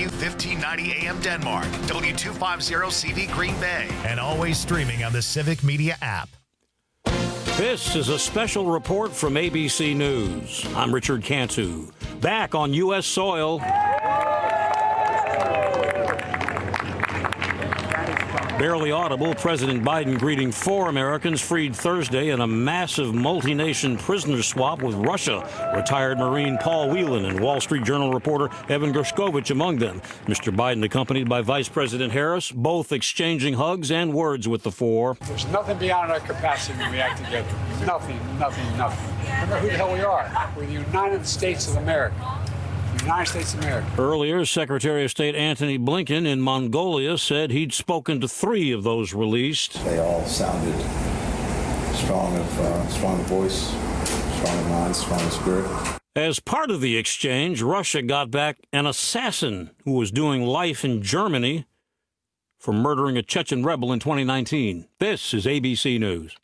W1590 AM Denmark, W250CV Green Bay, and always streaming on the Civic Media app. This is a special report from ABC News. I'm Richard Cantu. Back on U.S. soil. Barely audible, President Biden greeting 4 Americans freed Thursday in a massive multi-nation prisoner swap with Russia. Retired Marine Paul Whelan and Wall Street Journal reporter Evan Gershkovich among them. Mr. Biden accompanied by Vice President Harris, both exchanging hugs and words with the 4. There's nothing beyond our capacity to react together. Nothing. Remember who the hell we are. We're the United States of America. United States of America. Earlier, Secretary of State Antony Blinken in Mongolia said he'd spoken to 3 of those released. They all sounded strong of voice, strong of mind, strong of spirit. As part of the exchange, Russia got back an assassin who was doing life in Germany for murdering a Chechen rebel in 2019. This is ABC News.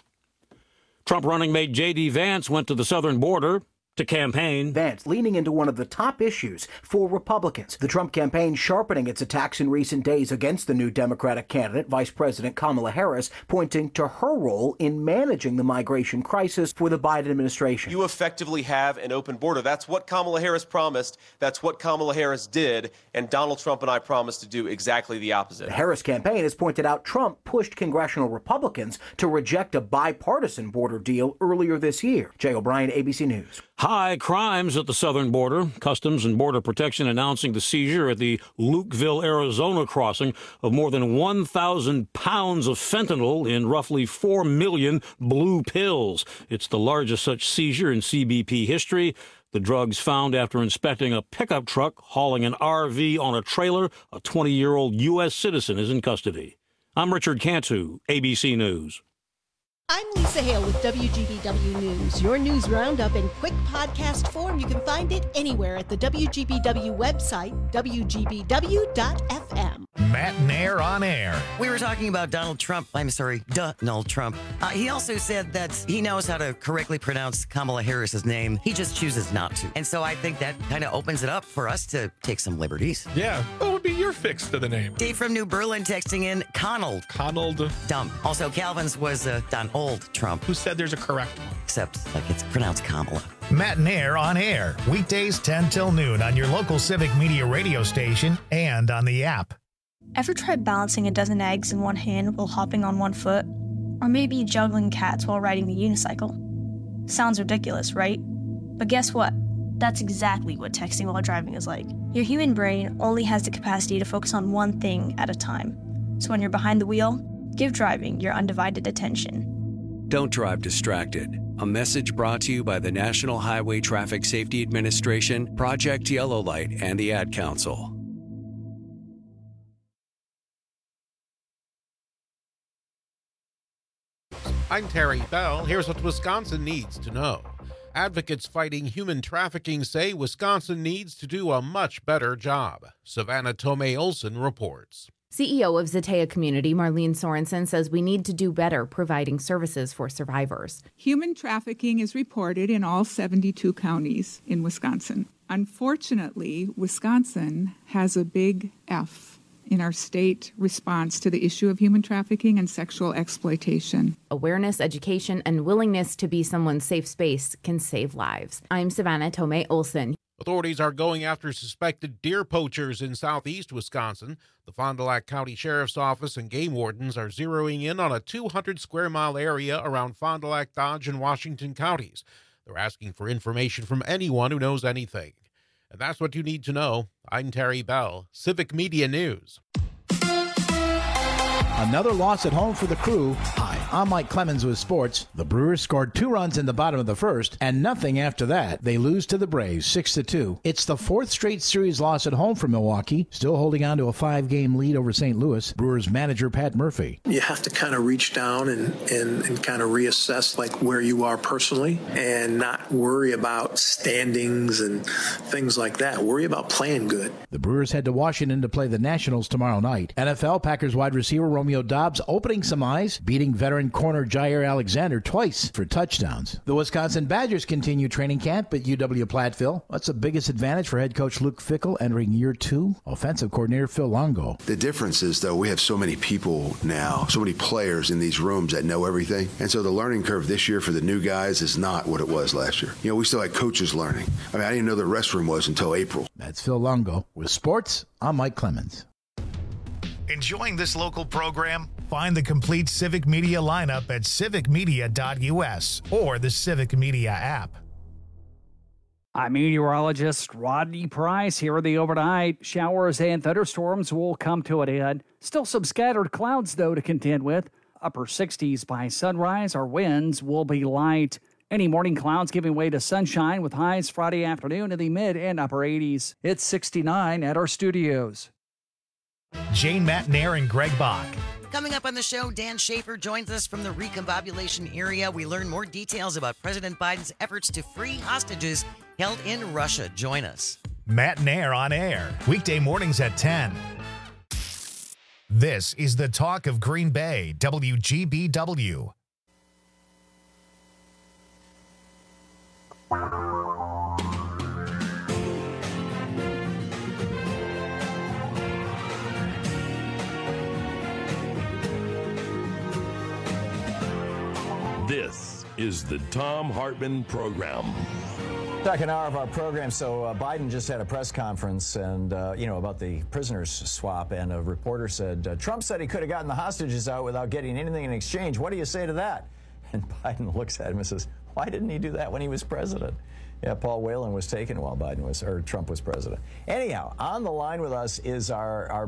Trump running mate J.D. Vance went to the southern border to campaign. Vance leaning into one of the top issues for Republicans. The Trump campaign sharpening its attacks in recent days against the new Democratic candidate, Vice President Kamala Harris, pointing to her role in managing the migration crisis for the Biden administration. You effectively have an open border. That's what Kamala Harris promised. That's what Kamala Harris did. And Donald Trump and I promised to do exactly the opposite. The Harris campaign has pointed out Trump pushed congressional Republicans to reject a bipartisan border deal earlier this year. Jay O'Brien, ABC News. High crimes at the southern border. Customs and Border Protection announcing the seizure at the Lukeville, Arizona crossing of more than 1,000 pounds of fentanyl in roughly 4 million blue pills. It's the largest such seizure in CBP history. The drugs found after inspecting a pickup truck hauling an RV on a trailer. A 20-year-old U.S. citizen is in custody. I'm Richard Cantu, ABC News. I'm Lisa Hale with WGBW News. Your news roundup in quick podcast form. You can find it anywhere at the WGBW website, WGBW.FM. Matt Nair on air. We were talking about Donald Trump. Donald Trump. He also said that he knows how to correctly pronounce Kamala Harris's name. He just chooses not to. And so I think that kind of opens it up for us to take some liberties. Yeah. What would be your fix to the name? Dave from New Berlin texting in Conald. Dump. Also, Calvin's was Donald Trump. Who said there's a correct one? Except, it's pronounced Kamala. Matt Nair on air. Weekdays 10 till noon on your local Civic Media radio station and on the app. Ever tried balancing a dozen eggs in one hand while hopping on one foot? Or maybe juggling cats while riding the unicycle? Sounds ridiculous, right? But guess what? That's exactly what texting while driving is like. Your human brain only has the capacity to focus on one thing at a time. So when you're behind the wheel, give driving your undivided attention. Don't drive distracted. A message brought to you by the National Highway Traffic Safety Administration, Project Yellow Light, and the Ad Council. I'm Terry Bell. Here's what Wisconsin needs to know. Advocates fighting human trafficking say Wisconsin needs to do a much better job. Savannah Tomei Olson reports. CEO of Zatea Community, Marlene Sorensen, says we need to do better providing services for survivors. Human trafficking is reported in all 72 counties in Wisconsin. Unfortunately, Wisconsin has a big F in our state response to the issue of human trafficking and sexual exploitation. Awareness, education, and willingness to be someone's safe space can save lives. I'm Savannah Tomei Olson. Authorities are going after suspected deer poachers in southeast Wisconsin. The Fond du Lac County Sheriff's Office and game wardens are zeroing in on a 200-square-mile area around Fond du Lac, Dodge, and Washington counties. They're asking for information from anyone who knows anything. And that's what you need to know. I'm Terry Bell, Civic Media News. Another loss at home for the Crew. Hi, I'm Mike Clemens with sports. The Brewers scored 2 runs in the bottom of the first and nothing after that. They lose to the Braves 6-2. It's the 4th straight series loss at home for Milwaukee, still holding on to a 5-game lead over St. Louis. Brewers manager Pat Murphy. You have to kind of reach down and kind of reassess where you are personally and not worry about standings and things like that. Worry about playing good. The Brewers head to Washington to play the Nationals tomorrow night. NFL Packers wide receiver Romeo Doubs opening some eyes, beating veteran veteran corner Jair Alexander twice for touchdowns. The Wisconsin Badgers continue training camp at UW-Platteville. What's the biggest advantage for head coach Luke Fickell entering year 2? Offensive coordinator Phil Longo. The difference is, though, we have so many people now, so many players in these rooms that know everything. And so the learning curve this year for the new guys is not what it was last year. You know, we still had coaches learning. I mean, I didn't know the restroom was until April. That's Phil Longo. With sports, I'm Mike Clemens. Enjoying this local program? Find the complete Civic Media lineup at civicmedia.us or the Civic Media app. I'm meteorologist Rodney Price. Here are the overnight. Showers and thunderstorms will come to an end. Still some scattered clouds, though, to contend with. Upper 60s by sunrise. Our winds will be light. Any morning clouds giving way to sunshine with highs Friday afternoon in the mid and upper 80s. It's 69 at our studios. Jane Matnair and Greg Bach. Coming up on the show, Dan Schaefer joins us from the recombobulation area. We learn more details about President Biden's efforts to free hostages held in Russia. Join us. Matnair on air, weekday mornings at 10. This is the Talk of Green Bay, WGBW. This is the Thom Hartmann Program. Second hour of our program. So Biden just had a press conference and, about the prisoners swap. And a reporter said, Trump said he could have gotten the hostages out without getting anything in exchange. What do you say to that? And Biden looks at him and says, why didn't he do that when he was president? Yeah, Paul Whelan was taken while Trump was president. Anyhow, on the line with us is our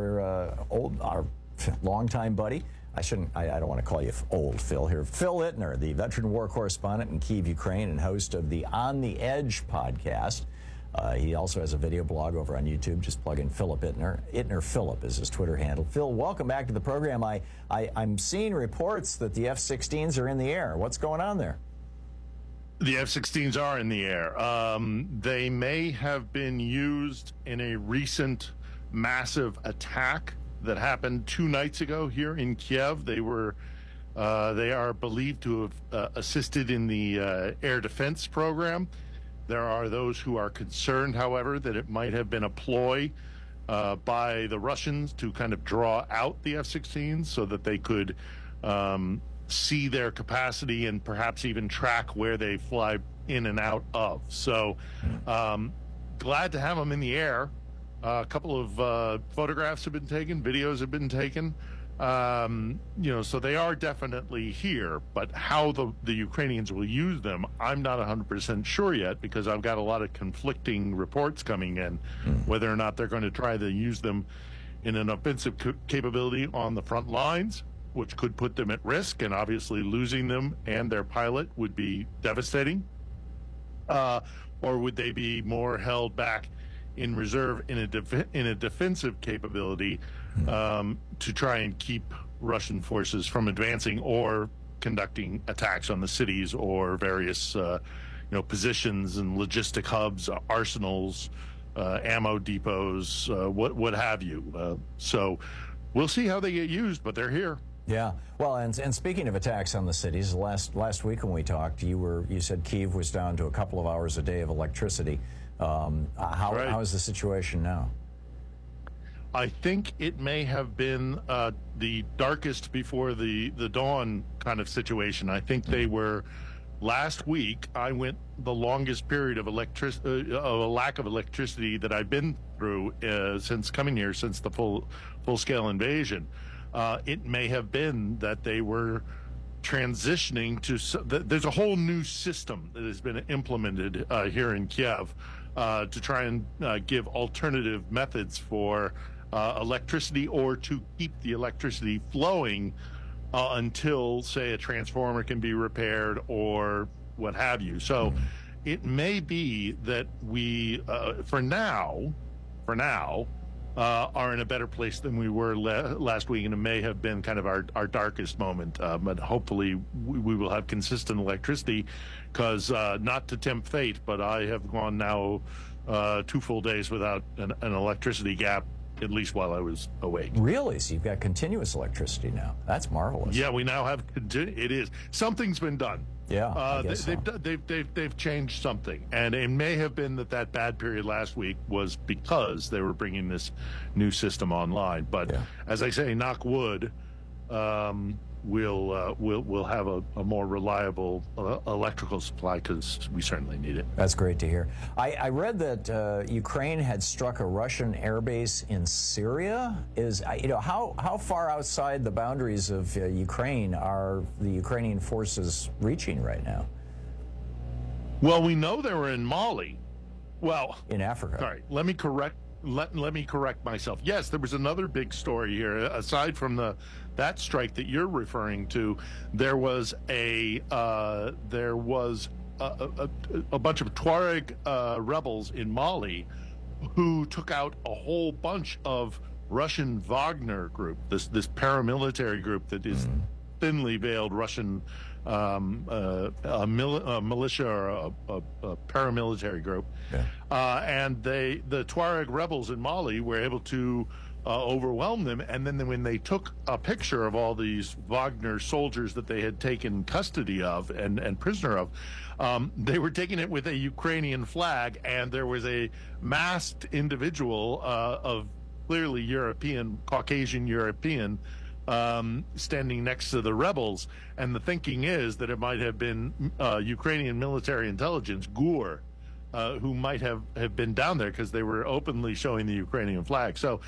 longtime buddy. I don't want to call you old, Phil, here. Phil Ittner, the veteran war correspondent in Kyiv, Ukraine, and host of the On the Edge podcast. He also has a video blog over on YouTube. Just plug in Philip Ittner. Ittner Philip is his Twitter handle. Phil, welcome back to the program. I'm seeing reports that the F-16s are in the air. What's going on there? The F-16s are in the air. They may have been used in a recent massive attack that happened 2 nights ago here in Kiev. They are believed to have assisted in the air defense program. There are those who are concerned, however, that it might have been a ploy by the Russians to kind of draw out the F-16s so that they could see their capacity and perhaps even track where they fly in and out of. So glad to have them in the air. A couple of photographs have been taken, videos have been taken, so they are definitely here. But how the Ukrainians will use them, I'm not 100% sure yet, because I've got a lot of conflicting reports coming in, whether or not they're going to try to use them in an offensive capability on the front lines, which could put them at risk, and obviously losing them and their pilot would be devastating, or would they be more held back in reserve in a defensive capability to try and keep Russian forces from advancing or conducting attacks on the cities or various positions and logistic hubs, arsenals, ammo depots, what have you. So we'll see how they get used, but they're here. Yeah. Well, and speaking of attacks on the cities, last week when we talked, you said Kyiv was down to a couple of hours a day of electricity. How is the situation now? I think it may have been the darkest before the dawn kind of situation. I think they were last week. I went the longest period of a lack of electricity that I've been through since coming here, since the full-scale invasion. It may have been that they were transitioning to. There's a whole new system that has been implemented here in Kiev. To try and give alternative methods for electricity, or to keep the electricity flowing until, say, a transformer can be repaired or what have you. So it may be that we, for now, are in a better place than we were last week, and it may have been kind of our darkest moment. But hopefully we will have consistent electricity, because not to tempt fate, but I have gone now 2 full days without an electricity gap at least while I was awake. Really? So you've got continuous electricity now. That's marvelous. Yeah, we now have. It is something's been done. Yeah, I guess they've changed something, and it may have been that bad period last week was because they were bringing this new system online. But as I say, knock wood, we'll have a more reliable electrical supply because we certainly need it. That's great to hear. I read that Ukraine had struck a Russian airbase in Syria. How far outside the boundaries of Ukraine are the Ukrainian forces reaching right now? Well, we know they were in Mali. Well, in Africa. Sorry, let me correct myself. Yes, there was another big story here. Aside from that strike that you're referring to, there was a bunch of Tuareg rebels in Mali who took out a whole bunch of Russian Wagner group, this paramilitary group that is thinly veiled Russian militia or a paramilitary group. And the Tuareg rebels in Mali were able to overwhelm them. And then when they took a picture of all these Wagner soldiers that they had taken custody of and prisoner of, they were taking it with a Ukrainian flag, and there was a masked individual of clearly Caucasian European, standing next to the rebels. And the thinking is that it might have been Ukrainian military intelligence, GUR, who might have been down there because they were openly showing the Ukrainian flag. So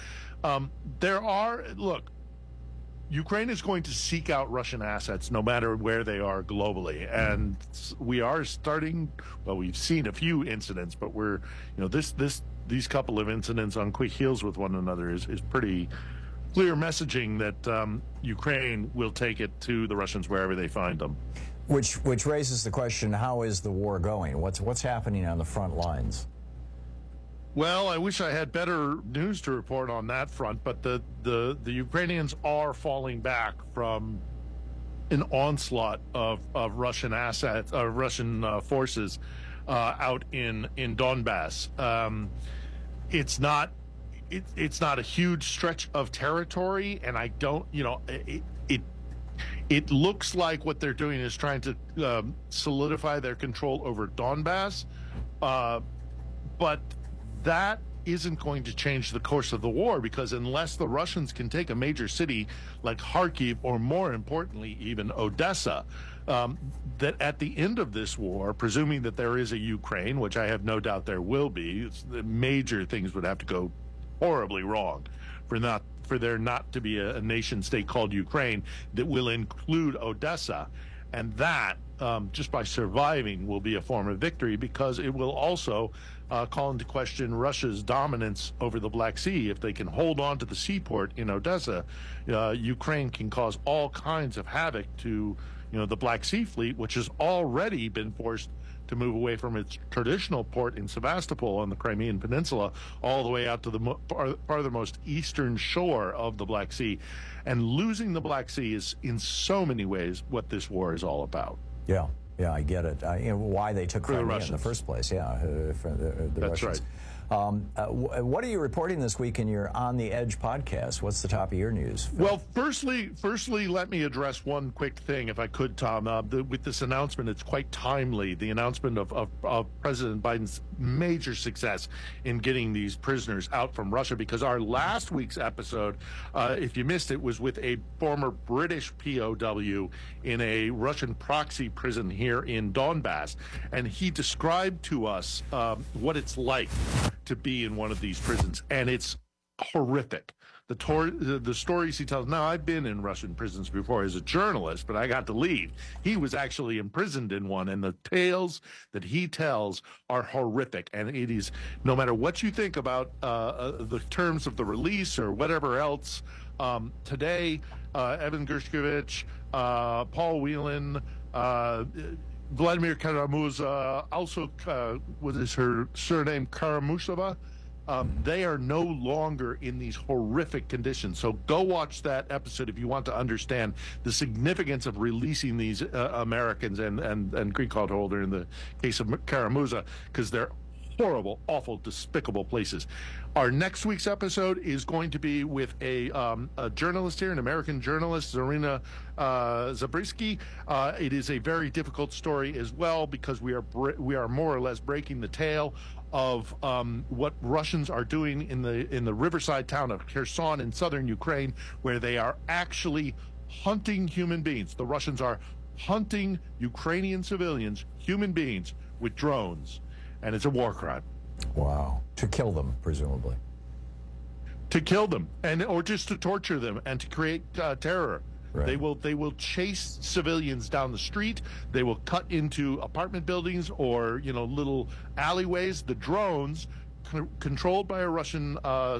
Ukraine is going to seek out Russian assets no matter where they are globally. And we are we've seen a few incidents, but these couple of incidents on quick heels with one another is pretty clear messaging that Ukraine will take it to the Russians wherever they find them. Which raises the question: how is the war going? What's happening on the front lines? Well, I wish I had better news to report on that front, but the Ukrainians are falling back from an onslaught of Russian assets, Russian forces out in Donbass. It's not a huge stretch of territory, and I don't, it looks like what they're doing is trying to solidify their control over Donbass, but that isn't going to change the course of the war, because unless the Russians can take a major city like Kharkiv, or more importantly, even Odessa, that at the end of this war, presuming that there is a Ukraine, which I have no doubt there will be, major things would have to go horribly wrong for there not to be a nation state called Ukraine that will include Odessa. And that, just by surviving, will be a form of victory, because it will also call into question Russia's dominance over the Black Sea. If they can hold on to the seaport in Odessa, Ukraine can cause all kinds of havoc to the Black Sea fleet, which has already been forced to move away from its traditional port in Sevastopol on the Crimean Peninsula all the way out to the farthermost eastern shore of the Black Sea. And losing the Black Sea is in so many ways what this war is all about. Yeah, I get it. Why they took Crimea in the first place, for the That's Russians. Right. What are you reporting this week in your On the Edge podcast? What's the top of your news, Phil? Well, firstly, let me address one quick thing, if I could, Tom. With this announcement, it's quite timely. The announcement of President Biden's major success in getting these prisoners out from Russia, because our last week's episode, if you missed it, was with a former British POW in a Russian proxy prison here in Donbass, and he described to us what it's like to be in one of these prisons, and it's horrific. The stories he tells. Now, I've been in Russian prisons before as a journalist, but I got to leave. He was actually imprisoned in one, and the tales that he tells are horrific. And it is, no matter what you think about the terms of the release or whatever else, today, Evan Gershkovich, Paul Whelan, Vladimir Kara-Murza, also, what is her surname, Kara-Musova? They are no longer in these horrific conditions. So go watch that episode if you want to understand the significance of releasing these Americans and green card holder in the case of Kara-Murza, because they're horrible, awful, despicable places. Our next week's episode is going to be with a journalist here, an American journalist, Zarina Zabriskie. It is a very difficult story as well, because we are more or less breaking the tale of what Russians are doing in the riverside town of Kherson in southern Ukraine, where they are actually hunting human beings. The Russians are hunting Ukrainian civilians, human beings, with drones, and it's a war crime. Wow. To kill them, presumably. To kill them, or just to torture them and to create terror. Right. They will chase civilians down the street. They will cut into apartment buildings or little alleyways. The drones, controlled by a Russian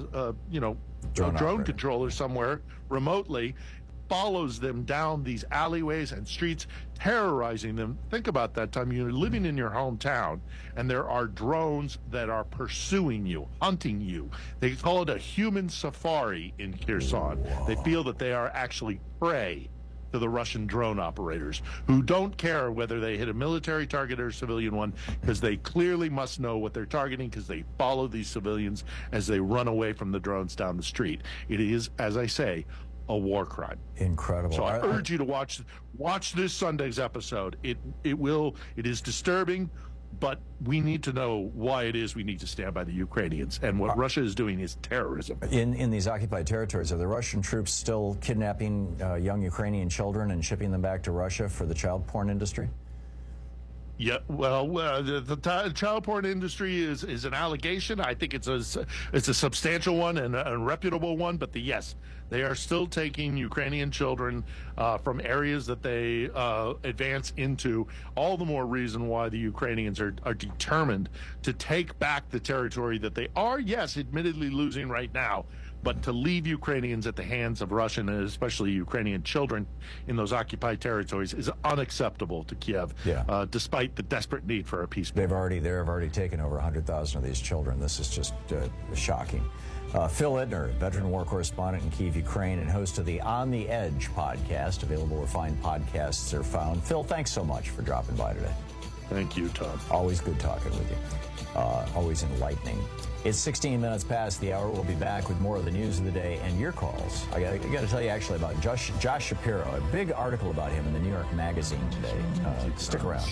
drone controller somewhere remotely, follows them down these alleyways and streets, terrorizing them. Think about that time you're living in your hometown and there are drones that are pursuing you, hunting you. They call it a human safari in Kherson. Whoa. They feel that they are actually prey to the Russian drone operators, who don't care whether they hit a military target or a civilian one, because they clearly must know what they're targeting, because they follow these civilians as they run away from the drones down the street. It is, as I say, a war crime. Incredible. So I urge you to watch this Sunday's episode. It is disturbing, but we need to know why it is we need to stand by the Ukrainians, and what Russia is doing is terrorism. In these occupied territories, are the Russian troops still kidnapping young Ukrainian children and shipping them back to Russia for the child porn industry? Yeah, well, the child porn industry is an allegation. I think it's a substantial one and a reputable one. But yes, they are still taking Ukrainian children from areas that they advance into. All the more reason why the Ukrainians are determined to take back the territory that they are, yes, admittedly losing right now. But to leave Ukrainians at the hands of Russian and especially Ukrainian children in those occupied territories is unacceptable to Kiev, despite the desperate need for a peace. They've already taken over 100,000 of these children. This is just shocking. Phil Ittner, veteran war correspondent in Kyiv, Ukraine, and host of the On the Edge podcast, available where fine podcasts are found. Phil, thanks so much for dropping by today. Thank you, Tom. Always good talking with you. Always enlightening. It's 16 minutes past the hour. We'll be back with more of the news of the day and your calls. I got to tell you actually about Josh Shapiro, a big article about him in the New York Magazine today. Stick around.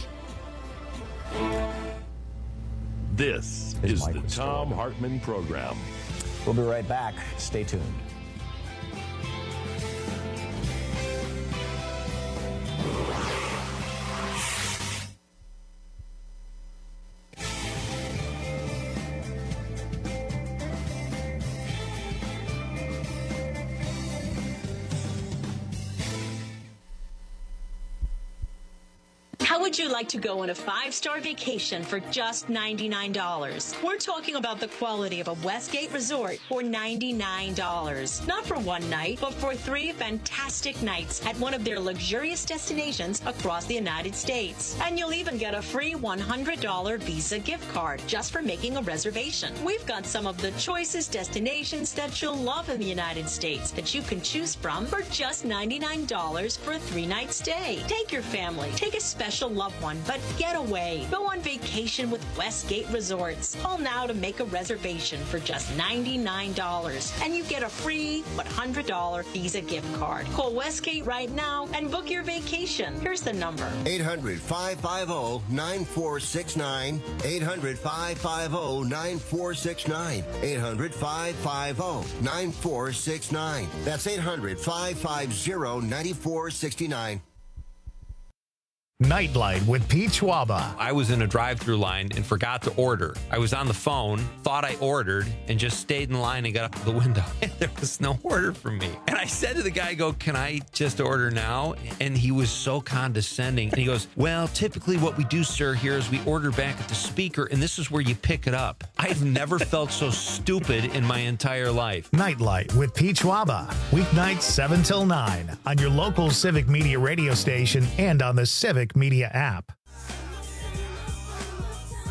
This is the Thom Hartmann Program. We'll be right back. Stay tuned. How would you like to go on a 5-star vacation for just $99? We're talking about the quality of a Westgate resort for $99. Not for one night, but for 3 fantastic nights at one of their luxurious destinations across the United States. And you'll even get a free $100 Visa gift card just for making a reservation. We've got some of the choicest destinations that you'll love in the United States that you can choose from for just $99 for a 3-night stay. Take your family, take a special loved one, but get away. Go on vacation with Westgate Resorts. Call now to make a reservation for just $99, and you get a free $100 Visa gift card. Call Westgate right now and book your vacation. Here's the number: 800-550-9469. 800-550-9469. 800-550-9469. That's 800-550-9469. Nightlight with Pete Schwaba. I was in a drive-thru line and forgot to order. I was on the phone, thought I ordered, and just stayed in line and got up to the window. And there was no order for me. And I said to the guy, can I just order now? And he was so condescending. And he goes, well, typically what we do, sir, here is we order back at the speaker, and this is where you pick it up. I've never felt so stupid in my entire life. Nightlight with Pete Schwaba. Weeknights 7 till 9 on your local Civic Media radio station and on the Civic Media app.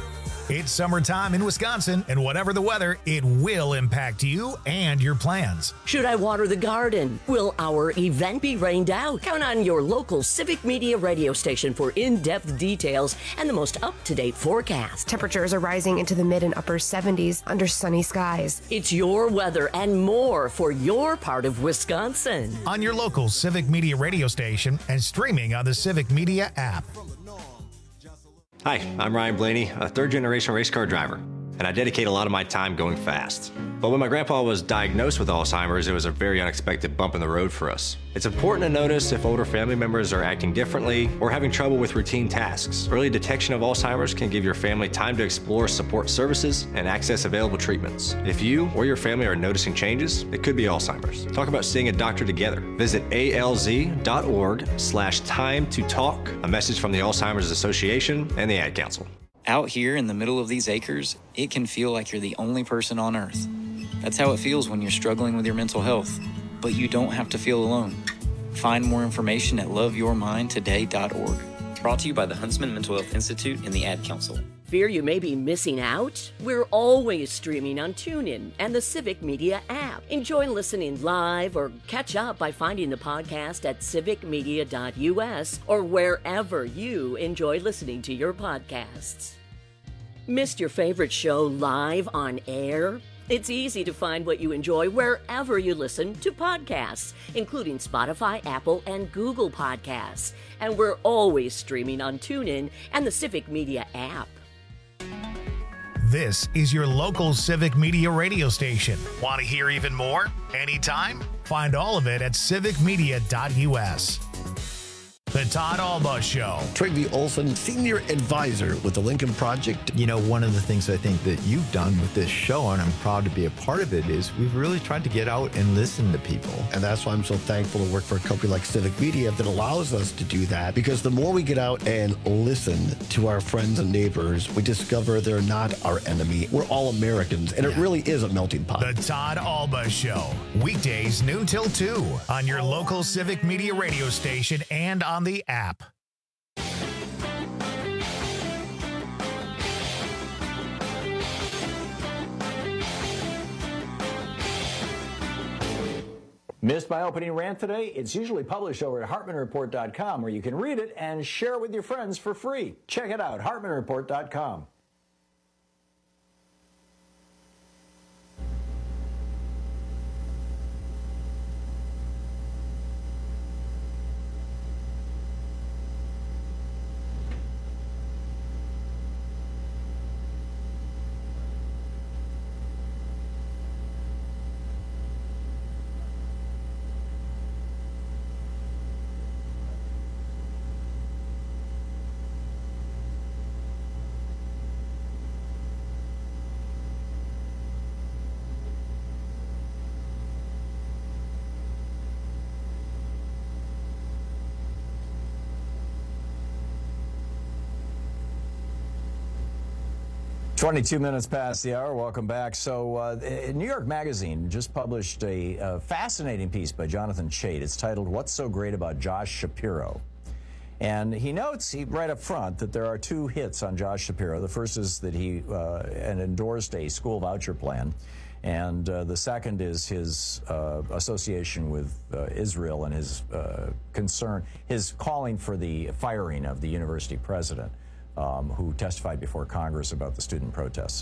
It's summertime in Wisconsin, and whatever the weather, it will impact you and your plans. Should I water the garden? Will our event be rained out? Count on your local Civic Media radio station for in-depth details and the most up-to-date forecast. Temperatures are rising into the mid and upper 70s under sunny skies. It's your weather and more for your part of Wisconsin. On your local Civic Media radio station and streaming on the Civic Media app. Hi, I'm Ryan Blaney, a third-generation race car driver, and I dedicate a lot of my time going fast. But when my grandpa was diagnosed with Alzheimer's, it was a very unexpected bump in the road for us. It's important to notice if older family members are acting differently or having trouble with routine tasks. Early detection of Alzheimer's can give your family time to explore support services and access available treatments. If you or your family are noticing changes, it could be Alzheimer's. Talk about seeing a doctor together. Visit alz.org/time to talk. A message from the Alzheimer's Association and the Ad Council. Out here in the middle of these acres, it can feel like you're the only person on Earth. That's how it feels when you're struggling with your mental health. But you don't have to feel alone. Find more information at loveyourmindtoday.org. Brought to you by the Huntsman Mental Health Institute and the Ad Council. Fear you may be missing out? We're always streaming on TuneIn and the Civic Media app. Enjoy listening live or catch up by finding the podcast at civicmedia.us or wherever you enjoy listening to your podcasts. Missed your favorite show live on air? It's easy to find what you enjoy wherever you listen to podcasts, including Spotify, Apple, and Google Podcasts. And we're always streaming on TuneIn and the Civic Media app. This is your local Civic Media radio station. Want to hear even more? Anytime? Find all of it at civicmedia.us. The Todd Alba Show. Trygve Olson, Senior Advisor with the Lincoln Project. You know, one of the things I think that you've done with this show, and I'm proud to be a part of it, is we've really tried to get out and listen to people. And that's why I'm so thankful to work for a company like Civic Media that allows us to do that. Because the more we get out and listen to our friends and neighbors, we discover they're not our enemy. We're all Americans, and it really is a melting pot. The Todd Alba Show. Weekdays noon till 2 on your local Civic Media radio station and on the app. Missed my opening rant today? It's usually published over at HartmanReport.com, where you can read it and share it with your friends for free. Check it out, HartmanReport.com. "22 minutes past the hour. Welcome back. So, New York Magazine just published a fascinating piece by Jonathan Chait. It's titled, "What's So Great About Josh Shapiro?" And he notes right up front that there are two hits on Josh Shapiro. The first is that he endorsed a school voucher plan. And the second is his association with Israel and his concern, his calling for the firing of the university president. Who testified before Congress about the student protests.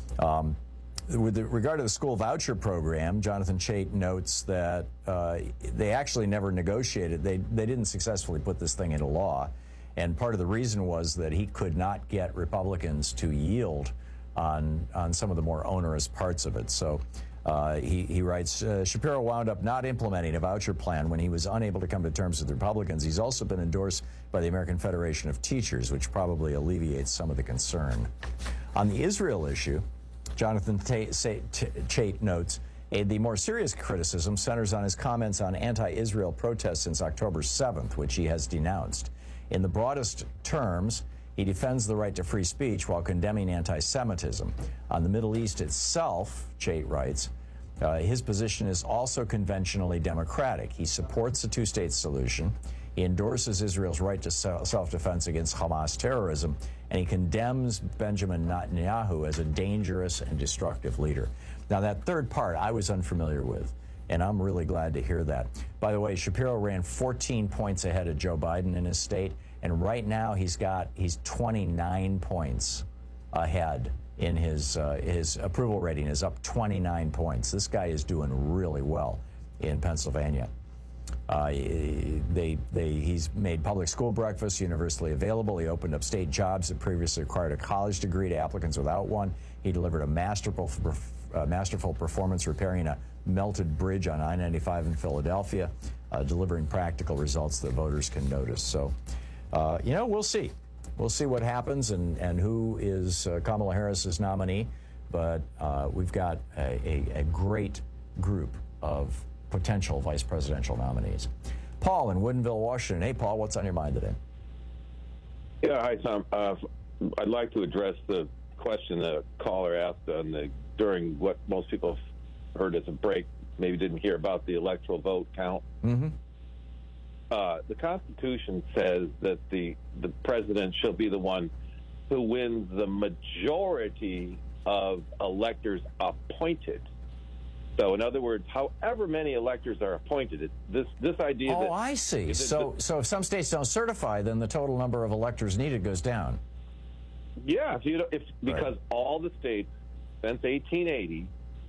With regard to the school voucher program, Jonathan Chait notes that they actually never negotiated. They didn't successfully put this thing into law. And part of the reason was that he could not get Republicans to yield on some of the more onerous parts of it. So he writes, Shapiro wound up not implementing a voucher plan when he was unable to come to terms with the Republicans. He's also been endorsed by the American Federation of Teachers, which probably alleviates some of the concern. On the Israel issue, Jonathan Chait notes, the more serious criticism centers on his comments on anti-Israel protests since October 7th, which he has denounced. In the broadest terms, he defends the right to free speech while condemning anti-Semitism. On the Middle East itself, Chait writes, his position is also conventionally democratic. He supports a two-state solution. He endorses Israel's right to self-defense against Hamas terrorism, and he condemns Benjamin Netanyahu as a dangerous and destructive leader. Now, that third part I was unfamiliar with, and I'm really glad to hear that. By the way, Shapiro ran 14 points ahead of Joe Biden in his state, and right now he's 29 points ahead in his approval rating is up 29 points. This guy is doing really well in Pennsylvania. He's made public school breakfast universally available. He opened up state jobs that previously required a college degree to applicants without one. He delivered a masterful performance repairing a melted bridge on I-95 in Philadelphia, delivering practical results that voters can notice. So, we'll see. We'll see what happens and who is Kamala Harris's nominee. But we've got a great group of potential vice presidential nominees. Paul in Woodinville, Washington. Hey, Paul, what's on your mind today? Yeah, hi, Tom. I'd like to address the question that a caller asked during what most people have heard as a break, maybe didn't hear about the electoral vote count. Mm-hmm. The Constitution says that the president shall be the one who wins the majority of electors appointed. So, in other words, however many electors are appointed, this idea that... Oh, I see. So if some states don't certify, then the total number of electors needed goes down. Yeah, because all the states since 1880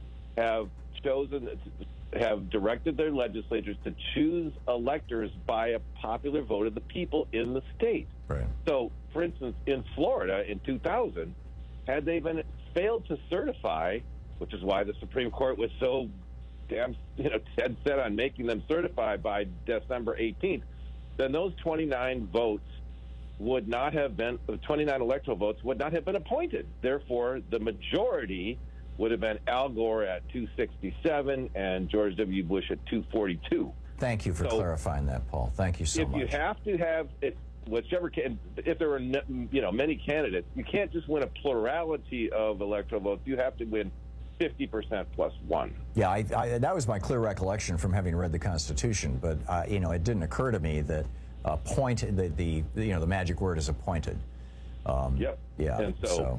have directed their legislatures to choose electors by a popular vote of the people in the state. Right. So, for instance, in Florida in 2000, had they failed to certify, which is why the Supreme Court was so dead set on making them certify by December 18th, then those 29 votes would not have been, 29 electoral votes would not have been appointed. Therefore, the majority would have been Al Gore at 267 and George W. Bush at 242. Thank you for clarifying that, Paul. Thank you so much. If you have to have it, if there are many candidates, you can't just win a plurality of electoral votes. You have to win 50% plus one. Yeah, that was my clear recollection from having read the Constitution, but it didn't occur to me that the magic word is appointed. Yep. Yeah. And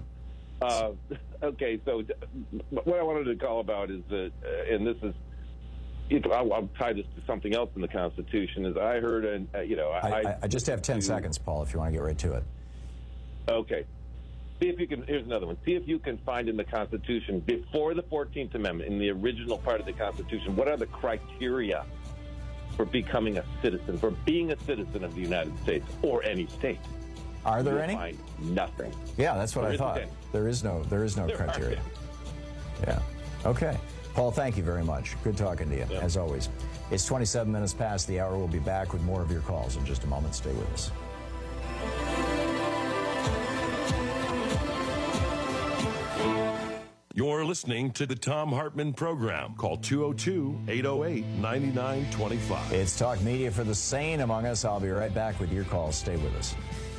okay. So what I wanted to call about is that, and this is, I'll tie this to something else in the Constitution. Is I heard, I just have 10 seconds, Paul, if you want to get right to it. Okay. See if you can. Here's another one. See if you can find in the Constitution before the 14th Amendment, in the original part of the Constitution, what are the criteria for becoming a citizen, for being a citizen of the United States or any state? Are there any? Find nothing. Yeah, that's what I thought. There is no criteria. Yeah. Okay. Paul, thank you very much. Good talking to you, as always. It's 27 minutes past the hour. We'll be back with more of your calls in just a moment. Stay with us. You're listening to the Thom Hartmann Program. Call 202-808-9925. It's Talk Media for the sane among us. I'll be right back with your calls. Stay with us.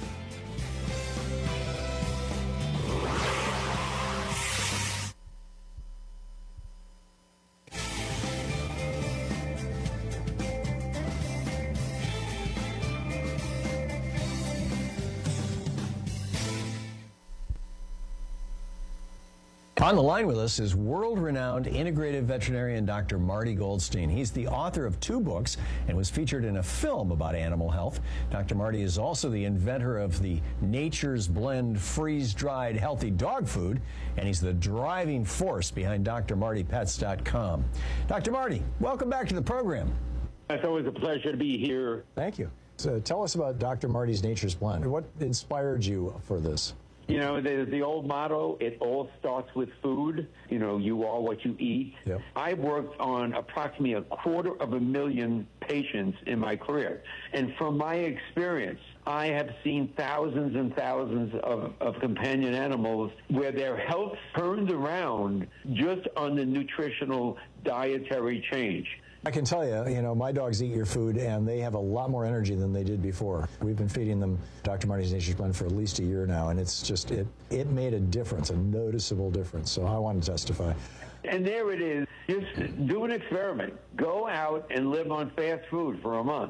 On the line with us is world-renowned integrative veterinarian Dr. Marty Goldstein. He's the author of 2 books and was featured in a film about animal health. Dr. Marty is also the inventor of the Nature's Blend freeze-dried healthy dog food, and he's the driving force behind drmartypets.com. Dr. Marty, welcome back to the program. It's always a pleasure to be here. Thank you. So tell us about Dr. Marty's Nature's Blend. What inspired you for this? You know, the old motto, it all starts with food. You know, you are what you eat. Yep. I worked on approximately 250,000 patients in my career. And from my experience, I have seen thousands and thousands of companion animals where their health turned around just on the nutritional dietary change. I can tell you, my dogs eat your food, and they have a lot more energy than they did before. We've been feeding them Dr. Marty's Nature's Blend for at least a year now, and it's just, it made a difference, a noticeable difference. So I want to testify. And there it is. Just do an experiment. Go out and live on fast food for a month.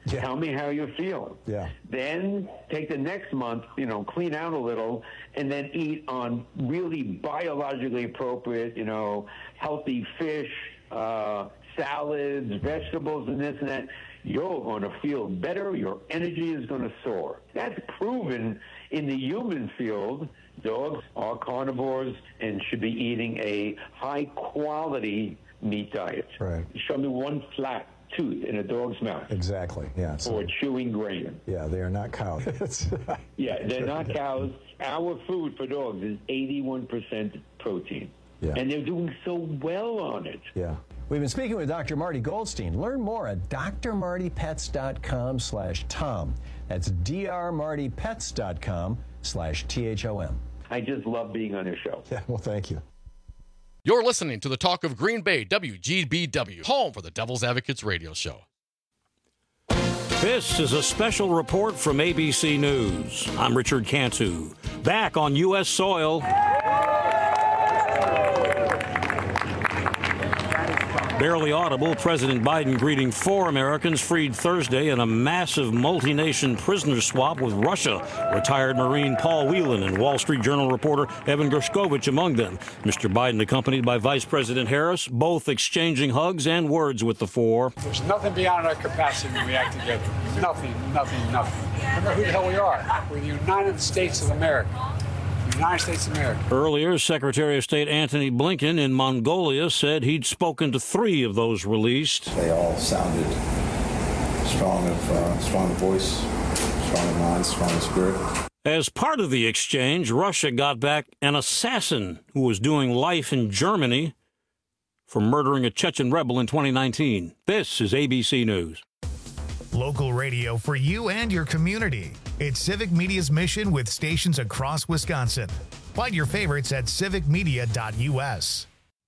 Tell me how you feel. Yeah. Then take the next month, clean out a little, and then eat on really biologically appropriate, healthy fish, salads, vegetables, and this and that. You're going to feel better. Your energy is going to soar. That's proven in the human field. Dogs are carnivores and should be eating a high-quality meat diet. Right. Show me one flat tooth in a dog's mouth. Exactly, yeah. Or chewing grain. Yeah, they are not cows. Yeah, they're not cows. Our food for dogs is 81% protein. Yeah. And they're doing so well on it. Yeah. We've been speaking with Dr. Marty Goldstein. Learn more at drmartypets.com/Tom. That's drmartypets.com/THOM. I just love being on your show. Yeah, well, thank you. You're listening to the Talk of Green Bay, WGBW, home for the Devil's Advocates radio show. This is a special report from ABC News. I'm Richard Cantu. Back on U.S. soil. Barely audible, President Biden greeting 4 Americans freed Thursday in a massive multi-nation prisoner swap with Russia. Retired Marine Paul Whelan and Wall Street Journal reporter Evan Gershkovich among them. Mr. Biden accompanied by Vice President Harris, both exchanging hugs and words with the 4. There's nothing beyond our capacity when we act together. Nothing. Remember who the hell we are. We're the United States of America. United States of America. Earlier, Secretary of State Antony Blinken in Mongolia said he'd spoken to 3 of those released. They all sounded strong of voice, strong of mind, strong of spirit. As part of the exchange, Russia got back an assassin who was doing life in Germany for murdering a Chechen rebel in 2019. This is ABC News. Local radio for you and your community. It's Civic Media's mission with stations across Wisconsin. Find your favorites at civicmedia.us.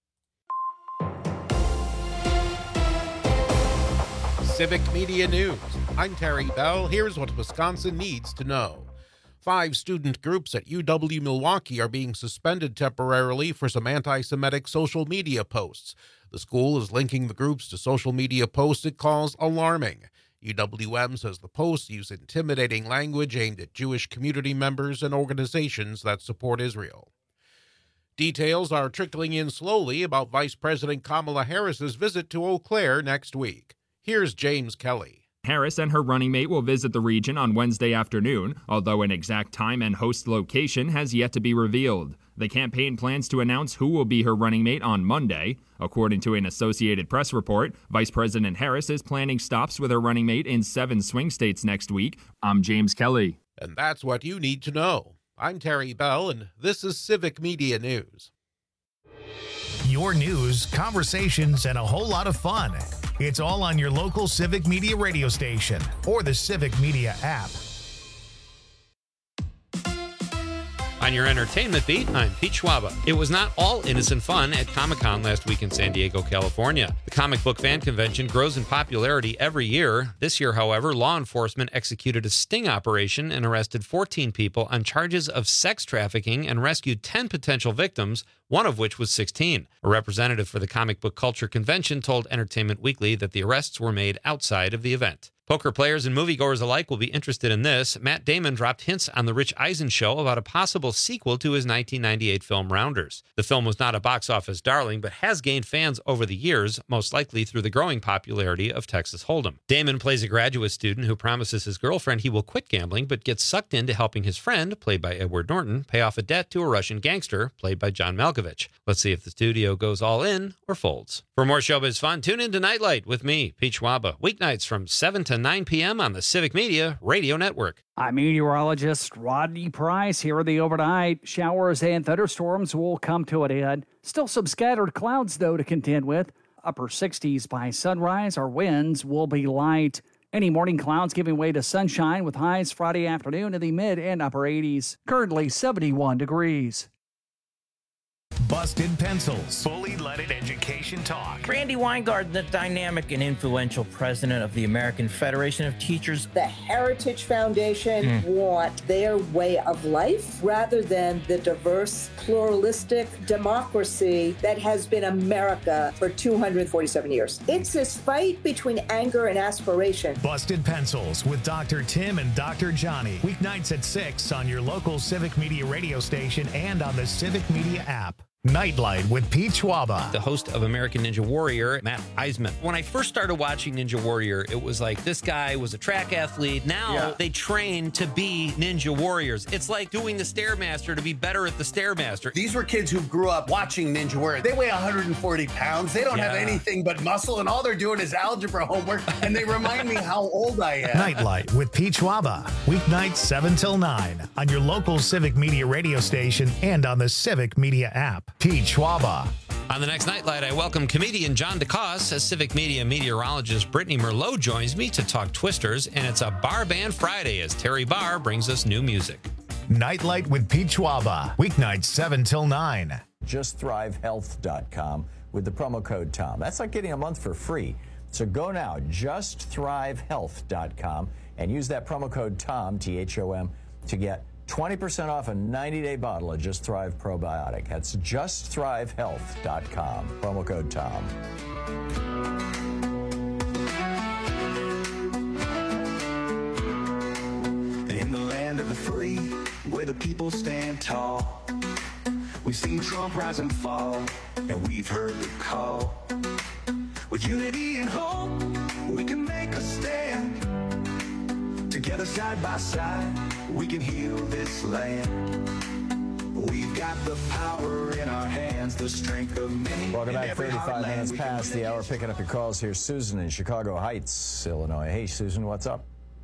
Civic Media News. I'm Terry Bell. Here's what Wisconsin needs to know. 5 student groups at UW Milwaukee are being suspended temporarily for some anti-Semitic social media posts. The school is linking the groups to social media posts it calls alarming. UWM says the posts use intimidating language aimed at Jewish community members and organizations that support Israel. Details are trickling in slowly about Vice President Kamala Harris's visit to Eau Claire next week. Here's James Kelly. Harris and her running mate will visit the region on Wednesday afternoon, although an exact time and host location has yet to be revealed. The campaign plans to announce who will be her running mate on Monday. According to an Associated Press report, Vice President Harris is planning stops with her running mate in 7 swing states next week. I'm James Kelly. And that's what you need to know. I'm Terry Bell, and this is Civic Media News. Your news, conversations, and a whole lot of fun. It's all on your local Civic Media radio station or the Civic Media app. On your entertainment beat, I'm Pete Schwaba. It was not all innocent fun at Comic-Con last week in San Diego, California. The comic book fan convention grows in popularity every year. This year, however, law enforcement executed a sting operation and arrested 14 people on charges of sex trafficking and rescued 10 potential victims, one of which was 16. A representative for the Comic Book Culture Convention told Entertainment Weekly that the arrests were made outside of the event. Poker players and moviegoers alike will be interested in this. Matt Damon dropped hints on The Rich Eisen Show about a possible sequel to his 1998 film Rounders. The film was not a box office darling, but has gained fans over the years, most likely through the growing popularity of Texas Hold'em. Damon plays a graduate student who promises his girlfriend he will quit gambling, but gets sucked into helping his friend, played by Edward Norton, pay off a debt to a Russian gangster, played by John Malkovich. Let's see if the studio goes all in or folds. For more showbiz fun, tune in to Nightlight with me, Pete Schwaba, weeknights from 7 to 9 p.m. on the Civic Media Radio Network. I'm meteorologist Rodney Price here the overnight. Showers and thunderstorms will come to an end. Still some scattered clouds, though, to contend with. Upper 60s by sunrise. Our winds will be light. Any morning clouds giving way to sunshine with highs Friday afternoon in the mid and upper 80s. Currently 71 degrees. Busted Pencils, fully leaded education talk. Randy Weingart, the dynamic and influential president of the American Federation of Teachers. The Heritage Foundation want their way of life rather than the diverse, pluralistic democracy that has been America for 247 years. It's this fight between anger and aspiration. Busted Pencils with Dr. Tim and Dr. Johnny. Weeknights at 6 on your local Civic Media radio station and on the Civic Media app. Nightlight with Pete Schwaba. The host of American Ninja Warrior, Matt Eisman. When I first started watching Ninja Warrior, it was like this guy was a track athlete. Now they train to be Ninja Warriors. It's like doing the Stairmaster to be better at the Stairmaster. These were kids who grew up watching Ninja Warrior. They weigh 140 pounds. They don't have anything but muscle, and all they're doing is algebra homework, and they remind me how old I am. Nightlight with Pete Schwaba. Weeknights 7 till 9 on your local Civic Media radio station and on the Civic Media app. Pete Schwaba. On the next Nightlight, I welcome comedian John DeCoste. As Civic Media meteorologist Brittany Merlot joins me to talk Twisters, and it's a Bar Band Friday as Terry Barr brings us new music. Nightlight with Pete Schwaba. Weeknights 7 till 9. JustThriveHealth.com with the promo code TOM. That's like getting a month for free. So go now, JustThriveHealth.com, and use that promo code TOM, T-H-O-M, to get 20% off a 90-day bottle of Just Thrive Probiotic. That's JustThriveHealth.com. Promo code TOM. In the land of the free, where the people stand tall, we've seen Trump rise and fall, and we've heard the call. With unity and hope, we can make a stand. Together side by side, we can heal this land. We've got the power in our hands, the strength of many. Welcome back, 35 minutes past the hour. Picking up your calls. Here's Susan in Chicago Heights, Illinois. Hey, Susan, what's up?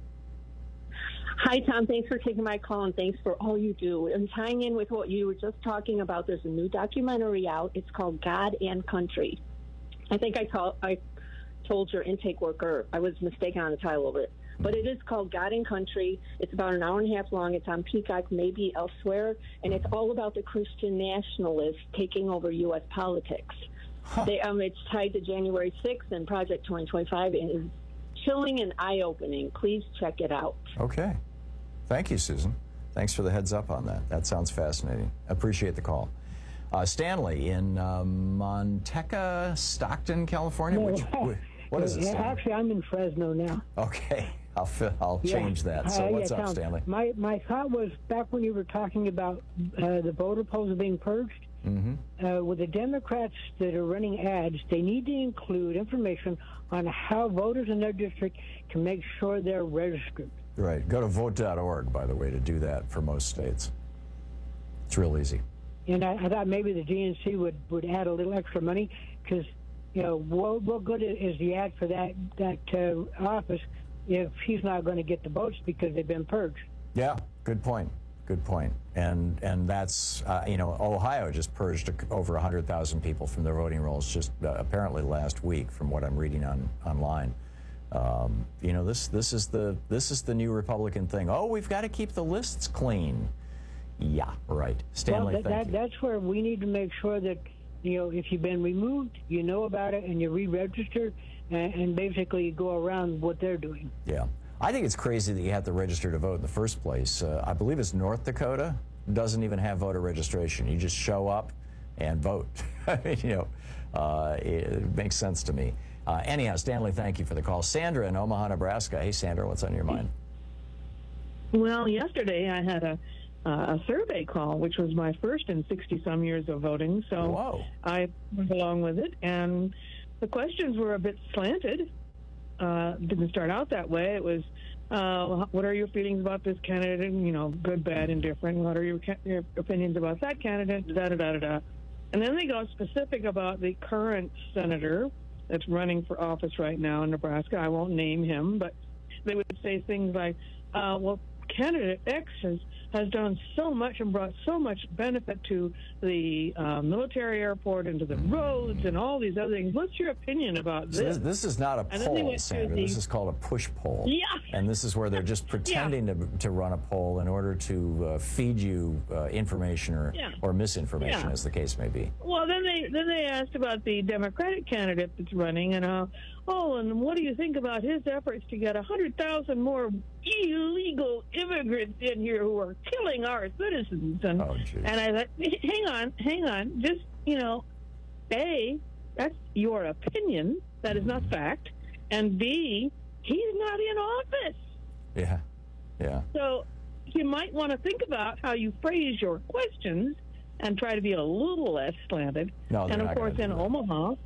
Hi, Tom. Thanks for taking my call, and thanks for all you do. And tying in with what you were just talking about, there's a new documentary out. It's called God and Country. I think I told your intake worker I was mistaken on the title of it. But it is called God and Country. It's about an hour and a half long. It's on Peacock, maybe elsewhere. And it's all about the Christian nationalists taking over U.S. politics. It's tied to January 6th and Project 2025. And it's chilling and eye-opening. Please check it out. Okay. Thank you, Susan. Thanks for the heads up on that. That sounds fascinating. Appreciate the call. Stanley in Manteca, Stockton, California. What is it, Stanley? Actually, I'm in Fresno now. Okay. I'll change that. So what's up, Stanley? My thought was, back when you were talking about the voter polls being purged, with the Democrats that are running ads, they need to include information on how voters in their district can make sure they're registered. Right. Go to vote.org, by the way, to do that for most states. It's real easy. And I thought maybe the DNC would add a little extra money, because, you know, what good is the ad for that office if he's not going to get the votes because they've been purged? Yeah, good point. Good point. And that's, Ohio just purged over 100,000 people from their voting rolls just apparently last week, from what I'm reading online. This is the new Republican thing. Oh, we've got to keep the lists clean. Yeah, right. Stanley, thank you. That's where we need to make sure that, if you've been removed, you know about it and you re-register and basically go around what they're doing. Yeah. I think it's crazy that you have to register to vote in the first place. I believe it's North Dakota doesn't even have voter registration. You just show up and vote. It makes sense to me. Anyhow, Stanley, thank you for the call. Sandra in Omaha, Nebraska. Hey, Sandra, what's on your mind? Well, yesterday I had a survey call, which was my first in 60-some years of voting. So I went along with it, and the questions were a bit slanted. Didn't start out that way. It was, what are your feelings about this candidate? Good, bad, indifferent. What are your opinions about that candidate? Da-da-da-da-da. And then they got specific about the current senator that's running for office right now in Nebraska. I won't name him, but they would say things like, well, candidate X has has done so much and brought so much benefit to the military airport and to the roads and all these other things. What's your opinion about this? So this is not a poll, Sandra. This is called a push poll. Yeah. And this is where they're just pretending to run a poll in order to feed you information or misinformation, as the case may be. Well, then they asked about the Democratic candidate that's running, and and what do you think about his efforts to get 100,000 more illegal immigrants in here who are killing our citizens? And I thought, hang on, just A, that's your opinion. That is not fact. And B, he's not in office. Yeah. So you might want to think about how you phrase your questions and try to be a little less slanted. And of course, in Omaha,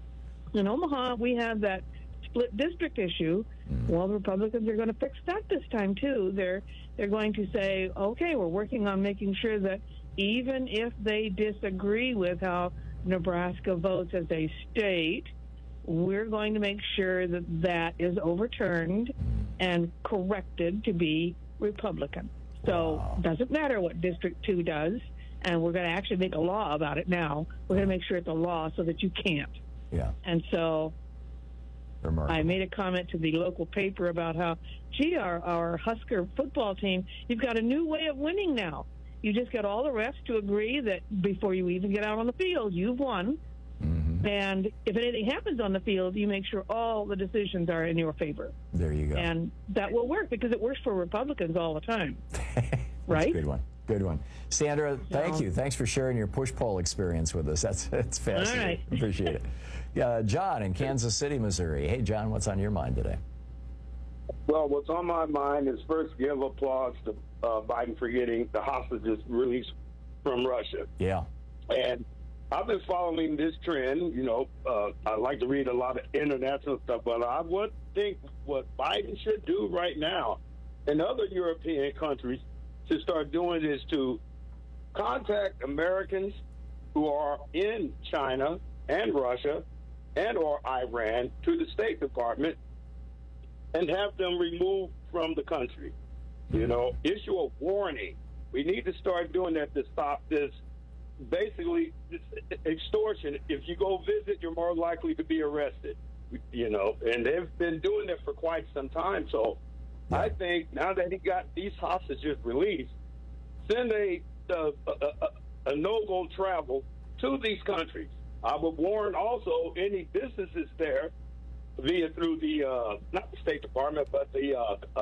we have that split district issue. Well, the Republicans are going to fix that this time too. They're going to say, okay, we're working on making sure that even if they disagree with how Nebraska votes as a state, we're going to make sure that is overturned and corrected to be Republican. So it doesn't matter what District 2 does, and we're going to actually make a law about it now. We're going to make sure it's a law so that you can't. Yeah. And so Remarkable. I made a comment to the local paper about how, our Husker football team, you've got a new way of winning now. You just get all the refs to agree that before you even get out on the field, you've won. And if anything happens on the field, you make sure all the decisions are in your favor. There you go. And that will work because it works for Republicans all the time. Right? Good one. Sandra, thank you. Thanks for sharing your push poll experience with us. That's fascinating. All right. Appreciate it. John in Kansas City, Missouri. Hey, John, what's on your mind today? Well, what's on my mind is first give applause to Biden for getting the hostages released from Russia. Yeah. And I've been following this trend. I like to read a lot of international stuff, but I would think what Biden should do right now and other European countries should start doing is to contact Americans who are in China and Russia and or Iran to the State Department and have them removed from the country. Issue a warning. We need to start doing that to stop this. Basically, extortion. If you go visit, you're more likely to be arrested, and they've been doing it for quite some time. So I think now that he got these hostages released, send a no-go travel to these countries. I would warn also any businesses there through the, not the State Department, but the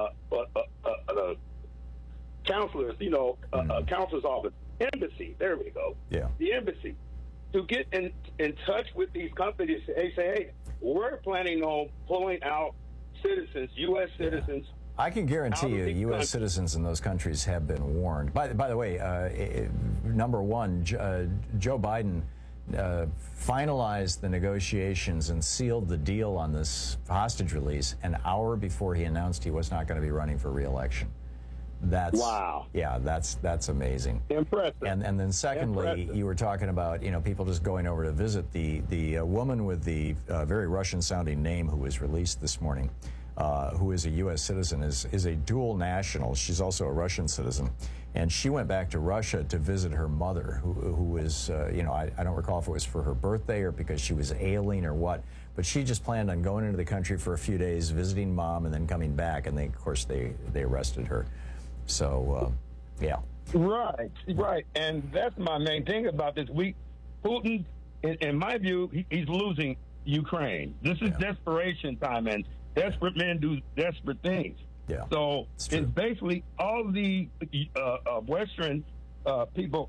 counselors, counselor's office. Embassy, there we go. Yeah. The embassy. To get in touch with these companies, say, we're planning on pulling out citizens, U.S. citizens. I can guarantee you U.S. citizens in those countries have been warned. By the way, number one, Joe Biden finalized the negotiations and sealed the deal on this hostage release an hour before he announced he was not going to be running for re-election. Wow. Yeah, that's amazing. Impressive. And then secondly, you were talking about, people just going over to visit. The woman with the very Russian-sounding name who was released this morning, who is a U.S. citizen, is a dual national. She's also a Russian citizen. And she went back to Russia to visit her mother, who was, I don't recall if it was for her birthday or because she was ailing or what, but she just planned on going into the country for a few days, visiting mom, and then coming back. And of course, they arrested her. So, yeah. Right. And that's my main thing about this. Putin, in my view, he's losing Ukraine. This is desperation time, and desperate men do desperate things. Yeah. So it's basically all the Western people,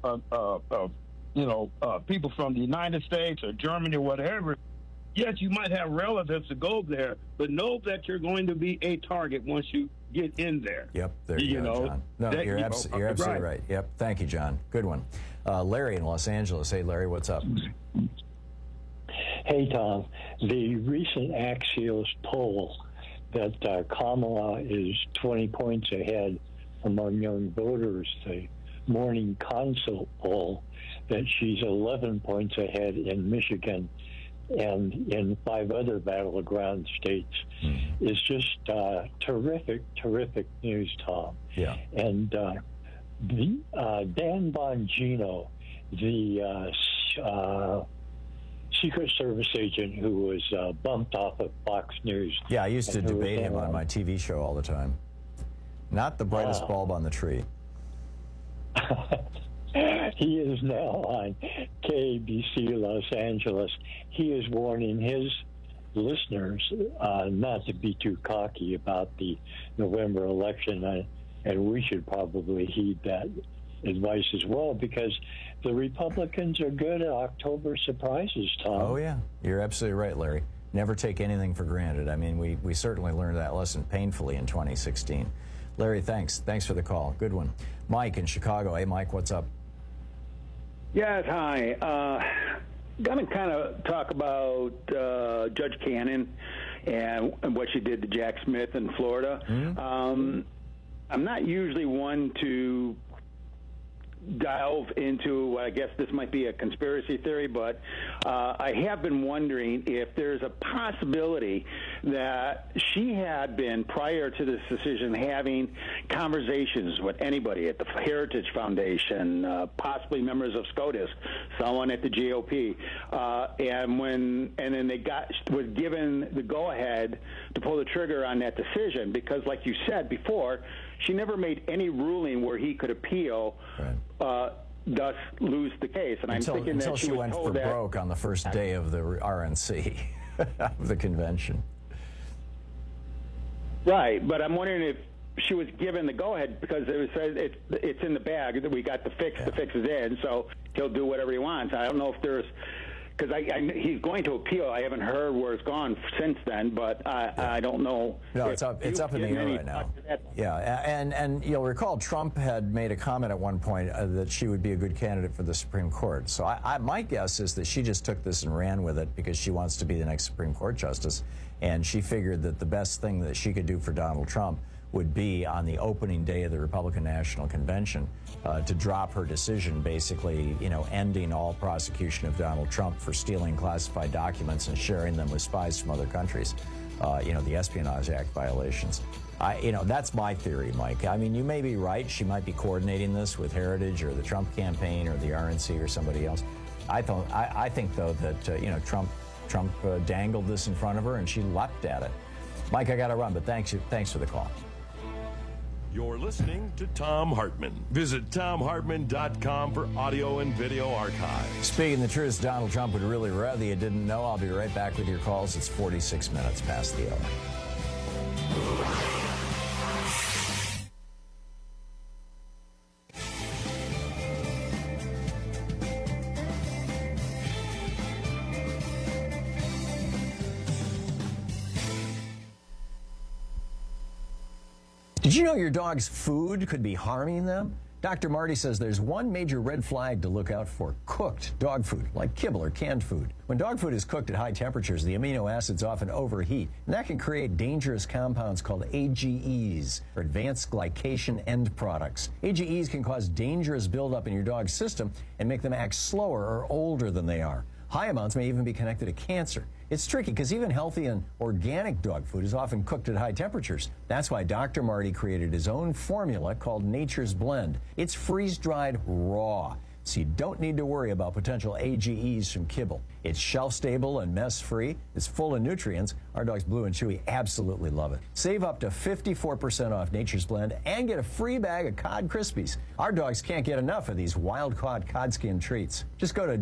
people from the United States or Germany or whatever. Yes, you might have relatives to go there, but know that you're going to be a target once you get in there. Yep, there you go, John. No, you're absolutely right. Yep, thank you, John. Good one. Larry in Los Angeles. Hey, Larry, what's up? Hey, Tom. The recent Axios poll that Kamala is 20 points ahead among young voters, the Morning Consult poll, that she's 11 points ahead in Michigan and in 5 other battleground states is just terrific news, Tom. Yeah. And Dan Bongino, the Secret Service agent who was bumped off of Fox News. Yeah, I used to debate him on my TV show all the time. Not the brightest bulb on the tree. He is now on KABC Los Angeles. He is warning his listeners not to be too cocky about the November election, and we should probably heed that advice as well, because the Republicans are good at October surprises, Tom. Oh, yeah. You're absolutely right, Larry. Never take anything for granted. I mean, we certainly learned that lesson painfully in 2016. Larry, thanks. Thanks for the call. Good one. Mike in Chicago. Hey, Mike, what's up? Yes, hi. Going to kind of talk about Judge Cannon and what she did to Jack Smith in Florida. Mm-hmm. I'm not usually one to delve into, I guess this might be a conspiracy theory, but I have been wondering if there's a possibility that she had been, prior to this decision, having conversations with anybody at the Heritage Foundation, possibly members of SCOTUS, someone at the GOP, and then they was given the go-ahead to pull the trigger on that decision, because like you said before, she never made any ruling where he could appeal, thus lose the case. And I'm thinking that she went for broke on the first day of the RNC, of the convention. Right, but I'm wondering if she was given the go-ahead, because it says it's in the bag that we got the fix. Yeah. The fix is in, so he'll do whatever he wants. I don't know if there's, because he's going to appeal. I haven't heard where it's gone since then, but I don't know. No, it's up in the air right now. Yeah, and you'll recall Trump had made a comment at one point that she would be a good candidate for the Supreme Court. So my guess is that she just took this and ran with it because she wants to be the next Supreme Court justice, and she figured that the best thing that she could do for Donald Trump would be on the opening day of the Republican National Convention to drop her decision, basically, ending all prosecution of Donald Trump for stealing classified documents and sharing them with spies from other countries, the Espionage Act violations. That's my theory, Mike. I mean, you may be right. She might be coordinating this with Heritage or the Trump campaign or the RNC or somebody else. I think, though, that, Trump dangled this in front of her and she leapt at it. Mike, I got to run, but thanks for the call. You're listening to Thom Hartmann. Visit ThomHartmann.com for audio and video archives. Speaking the truth, Donald Trump would really rather you didn't know. I'll be right back with your calls. It's 46 minutes past the hour. Did you know your dog's food could be harming them? Dr. Marty says there's one major red flag to look out for: cooked dog food, like kibble or canned food. When dog food is cooked at high temperatures, the amino acids often overheat, and that can create dangerous compounds called AGEs, or advanced glycation end products. AGEs can cause dangerous buildup in your dog's system and make them act slower or older than they are. High amounts may even be connected to cancer. It's tricky because even healthy and organic dog food is often cooked at high temperatures. That's why Dr. Marty created his own formula called Nature's Blend. It's freeze-dried raw, so you don't need to worry about potential AGEs from kibble. It's shelf-stable and mess-free. It's full of nutrients. Our dogs Blue and Chewy absolutely love it. Save up to 54% off Nature's Blend and get a free bag of Cod Krispies. Our dogs can't get enough of these wild-caught cod skin treats. Just go to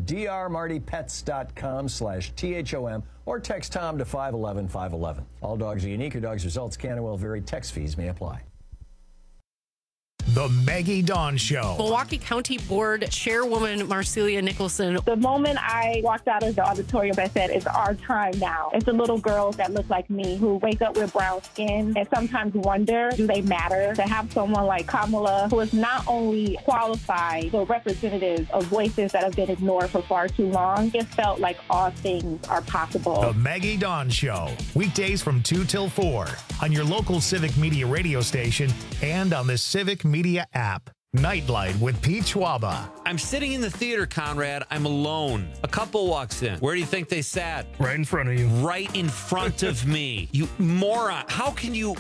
drmartypets.com/THOM or text Tom to 511-511. All dogs are unique. Your dog's results can and will vary. Text fees may apply. The Maggie Dawn Show. Milwaukee County Board Chairwoman Marcelia Nicholson. The moment I walked out of the auditorium, I said, it's our time now. It's the little girls that look like me who wake up with brown skin and sometimes wonder, do they matter? To have someone like Kamala, who is not only qualified, but representative of voices that have been ignored for far too long, it felt like all things are possible. The Maggie Dawn Show. Weekdays from 2 till 4 on your local Civic Media radio station and on the Civic Media app. Nightlight with Pete Schwaba. I'm sitting in the theater, Conrad. I'm alone. A couple walks in. Where do you think they sat? Right in front of you. Right in front of me. You moron. How can you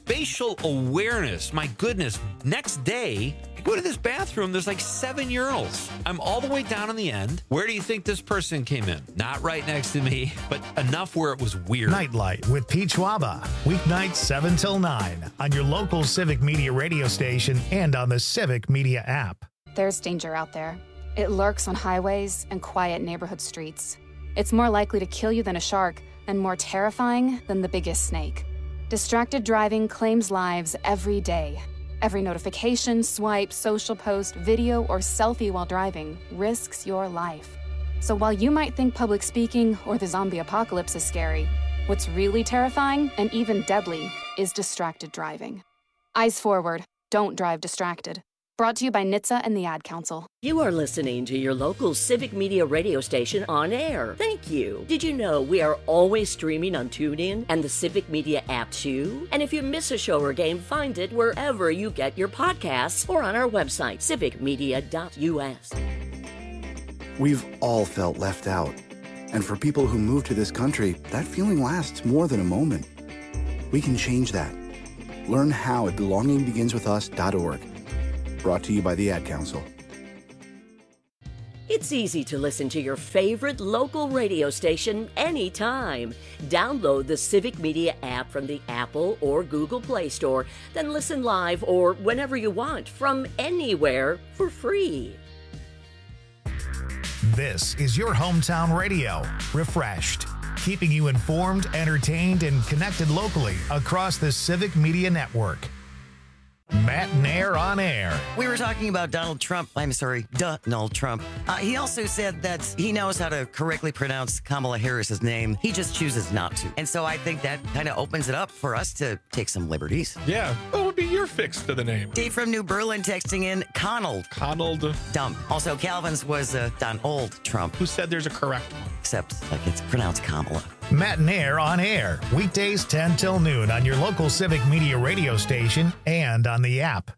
spatial awareness. My goodness. Next day, I go to this bathroom. There's like 7 urinals. I'm all the way down in the end. Where do you think this person came in? Not right next to me, but enough where it was weird. Nightlight with Pete Schwaba. Weeknights 7 till 9 on your local Civic Media radio station and on the Civic Media app. There's danger out there. It lurks on highways and quiet neighborhood streets. It's more likely to kill you than a shark and more terrifying than the biggest snake. Distracted driving claims lives every day. Every notification, swipe, social post, video, or selfie while driving risks your life. So while you might think public speaking or the zombie apocalypse is scary, what's really terrifying and even deadly is distracted driving. Eyes forward. Don't drive distracted. Brought to you by NHTSA and the Ad Council. You are listening to your local Civic Media radio station on air. Thank you. Did you know we are always streaming on TuneIn and the Civic Media app too? And if you miss a show or game, find it wherever you get your podcasts or on our website, civicmedia.us. We've all felt left out. And for people who move to this country, that feeling lasts more than a moment. We can change that. Learn how at belongingbeginswithus.org. Brought to you by the Ad Council. It's easy to listen to your favorite local radio station anytime. Download the Civic Media app from the Apple or Google Play Store, then listen live or whenever you want from anywhere for free. This is your hometown radio, refreshed, keeping you informed, entertained, and connected locally across the Civic Media Network. Matt Nair on air. We were talking about Donald Trump. Donald Trump. He also said that he knows how to correctly pronounce Kamala Harris's name. He just chooses not to. And so I think that kind of opens it up for us to take some liberties. Yeah. What would be your fix to the name? Dave from New Berlin texting in Conald. Dump. Also, Calvin's was Donald Trump. Who said there's a correct one? Except like it's pronounced Kamala. Matt Nair on air. Weekdays 10 till noon on your local Civic Media radio station and on the app.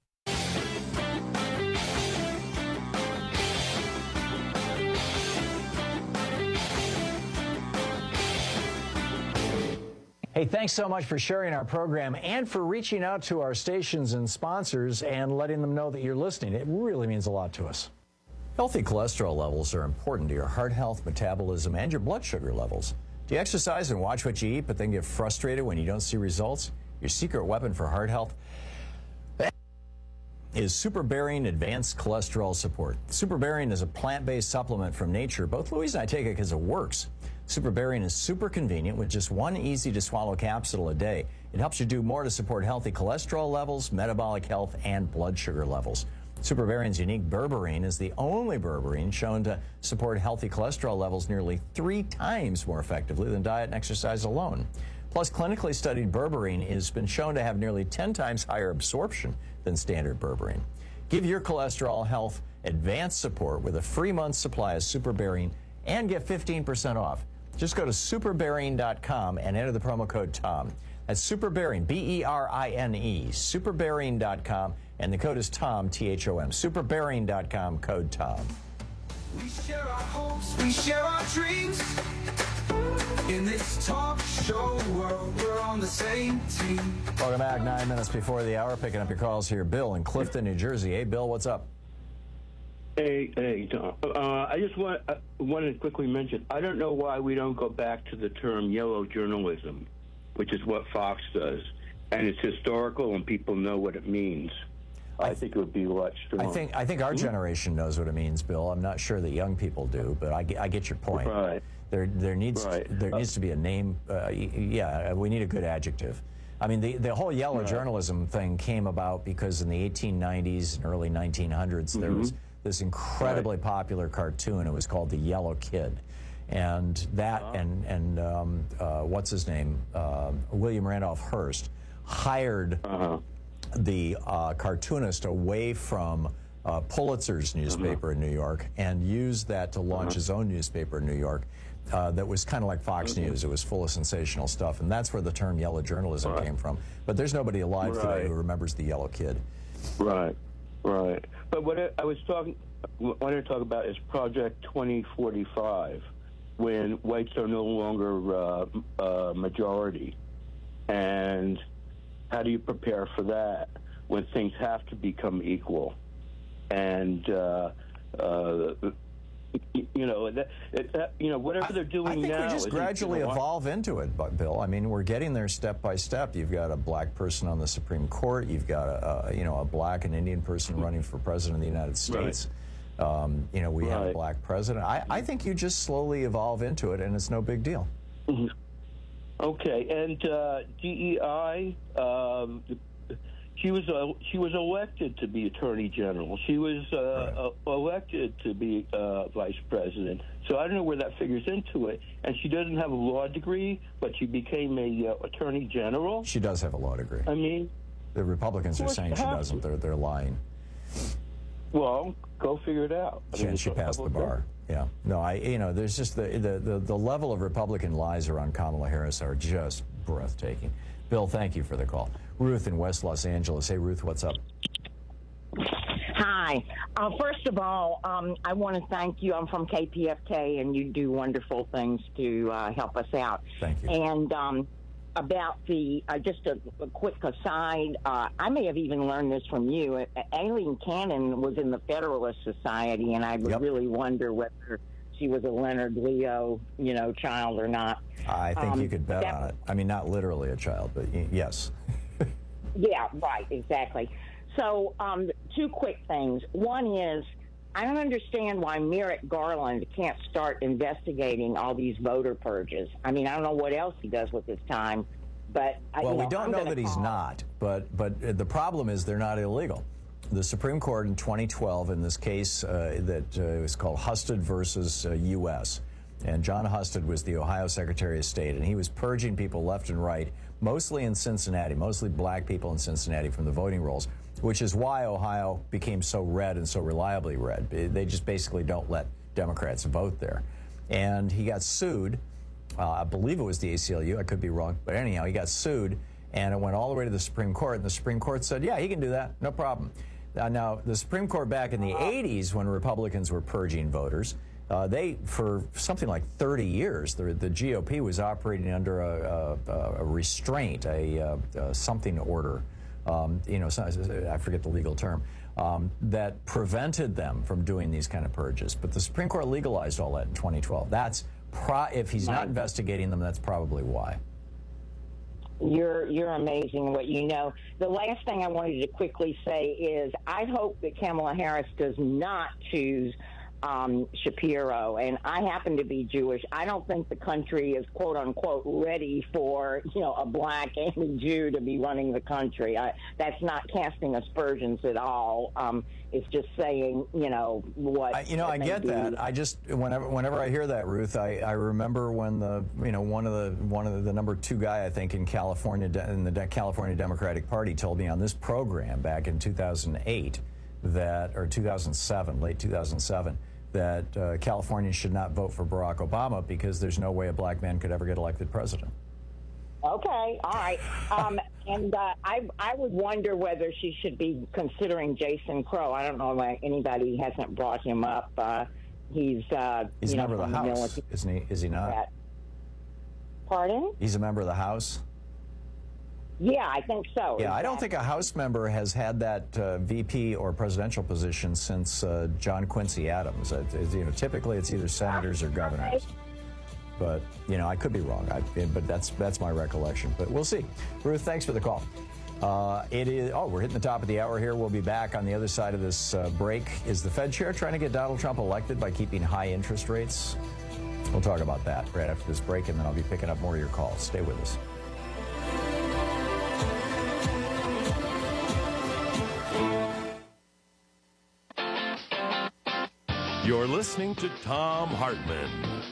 Hey, thanks so much for sharing our program and for reaching out to our stations and sponsors and letting them know that you're listening. It really means a lot to us. Healthy cholesterol levels are important to your heart health, metabolism, and your blood sugar levels. Do you exercise and watch what you eat, but then get frustrated when you don't see results? Your secret weapon for heart health is SuperBarian Advanced Cholesterol Support. SuperBarian is a plant-based supplement from nature. Both Louise and I take it because it works. SuperBarian is super convenient with just one easy-to-swallow capsule a day. It helps you do more to support healthy cholesterol levels, metabolic health, and blood sugar levels. SuperBarian's unique berberine is the only berberine shown to support healthy cholesterol levels nearly 3 times more effectively than diet and exercise alone. Plus, clinically studied berberine has been shown to have nearly 10 times higher absorption than standard berberine. Give your cholesterol health advanced support with a free month's supply of SuperBarian and get 15% off. Just go to superbarine.com and enter the promo code TOM. That's SuperBarian, B-E-R-I-N-E, superbarine.com, and the code is TOM, T-H-O-M, superbarine.com, code TOM. We share our hopes, we share our dreams. In this talk show world, we're on the same team. Welcome back, 9 minutes before the hour. Picking up your calls here. Bill in Clifton, New Jersey. Hey, Bill, what's up? Hey, Tom. I just wanted to quickly mention, I don't know why we don't go back to the term yellow journalism, which is what Fox does. And it's historical and people know what it means. I think it would be a lot stronger. I think our generation knows what it means, Bill. I'm not sure that young people do, but I get your point. Right. There needs to be a name. We need a good adjective. I mean, the whole yellow journalism thing came about because in the 1890s and early 1900s, there was this incredibly popular cartoon. It was called The Yellow Kid. And that and what's his name? William Randolph Hearst hired the cartoonist away from Pulitzer's newspaper in New York and used that to launch his own newspaper in New York that was kind of like Fox News. It was full of sensational stuff, and that's where the term yellow journalism came from. But there's nobody alive today who remembers the Yellow Kid. Right. But what I wanted to talk about is Project 2045, when whites are no longer majority, and how do you prepare for that when things have to become equal? And whatever they're doing now. I think we just gradually evolve into it, Bill. I mean, we're getting there step by step. You've got a black person on the Supreme Court. You've got a black and Indian person running for president of the United States. Right. We have a black president. I think you just slowly evolve into it, and it's no big deal. Mm-hmm. Okay, and DEI. She was elected to be Attorney General. She was elected to be Vice President. So I don't know where that figures into it. And she doesn't have a law degree, but she became a Attorney General. She does have a law degree. I mean, the Republicans are saying she doesn't. They're lying. Well, go figure it out. She passed the bar. Yeah. No, there's just the level of Republican lies around Kamala Harris are just breathtaking. Bill, thank you for the call. Ruth in West Los Angeles. Hey, Ruth, what's up? Hi. First of all, I want to thank you. I'm from KPFK, and you do wonderful things to help us out. Thank you. And about the, just a quick aside, I may have even learned this from you. Aileen Cannon was in the Federalist Society, and I would really wonder whether she was a Leonard Leo, child or not. I think you could bet on it. I mean, not literally a child, but yes. Yeah, right, exactly. So, two quick things. One is, I don't understand why Merrick Garland can't start investigating all these voter purges. I mean, I don't know what else he does with his time, but we don't know that he's not. But the problem is they're not illegal. The Supreme Court in 2012, in this case that was called Husted versus U.S., and John Husted was the Ohio Secretary of State, and he was purging people left and right, mostly in Cincinnati, mostly black people in Cincinnati from the voting rolls, which is why Ohio became so red and so reliably red. They just basically don't let Democrats vote there. And he got sued. I believe it was the ACLU. I could be wrong. But anyhow, he got sued, and it went all the way to the Supreme Court, and the Supreme Court said, yeah, he can do that. No problem. Now, the Supreme Court back in the 80s, when Republicans were purging voters, they, for something like 30 years, the GOP was operating under a restraint, a something order, I forget the legal term, that prevented them from doing these kind of purges. But the Supreme Court legalized all that in 2012. That's if he's not investigating them, that's probably why. You're amazing what you know. The last thing I wanted to quickly say is I hope that Kamala Harris does not choose Shapiro, and I happen to be Jewish. I don't think the country is quote unquote ready for a black and a Jew to be running the country. That's not casting aspersions at all. It's just saying what. I get that. I just whenever I hear that, Ruth, I remember when one of the number 2 guy I think in California in the California Democratic Party told me on this program back in 2008 or 2007, late 2007. That Californians should not vote for Barack Obama because there's no way a black man could ever get elected president. Okay, all right. And I would wonder whether she should be considering Jason Crow. I don't know why anybody hasn't brought him up. He's a member of the House, isn't he? Is he not? Pardon? He's a member of the House. Yeah, I think so. Yeah, I don't think a House member has had that VP or presidential position since John Quincy Adams. Typically it's either senators or governors. But I could be wrong. But that's my recollection. But we'll see. Ruth, thanks for the call. We're hitting the top of the hour here. We'll be back on the other side of this break. Is the Fed chair trying to get Donald Trump elected by keeping high interest rates? We'll talk about that right after this break, and then I'll be picking up more of your calls. Stay with us. You're listening to Thom Hartmann.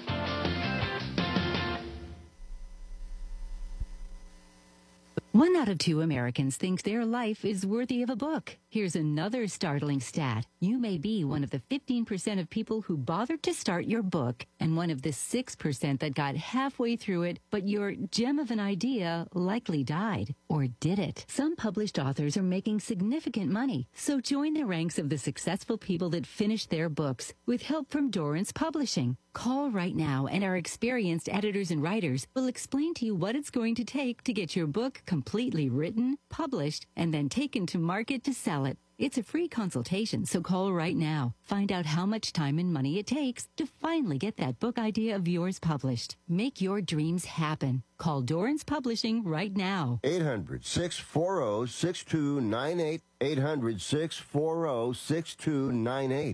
One out of 2 Americans think their life is worthy of a book. Here's another startling stat. You may be one of the 15% of people who bothered to start your book and one of the 6% that got halfway through it, but your gem of an idea likely died. Or did it? Some published authors are making significant money, so join the ranks of the successful people that finish their books with help from Dorrance Publishing. Call right now, and our experienced editors and writers will explain to you what it's going to take to get your book completely written, published, and then taken to market to sell it. It's a free consultation, so call right now. Find out how much time and money it takes to finally get that book idea of yours published. Make your dreams happen. Call Dorrance Publishing right now. 800-640-6298. 800-640-6298.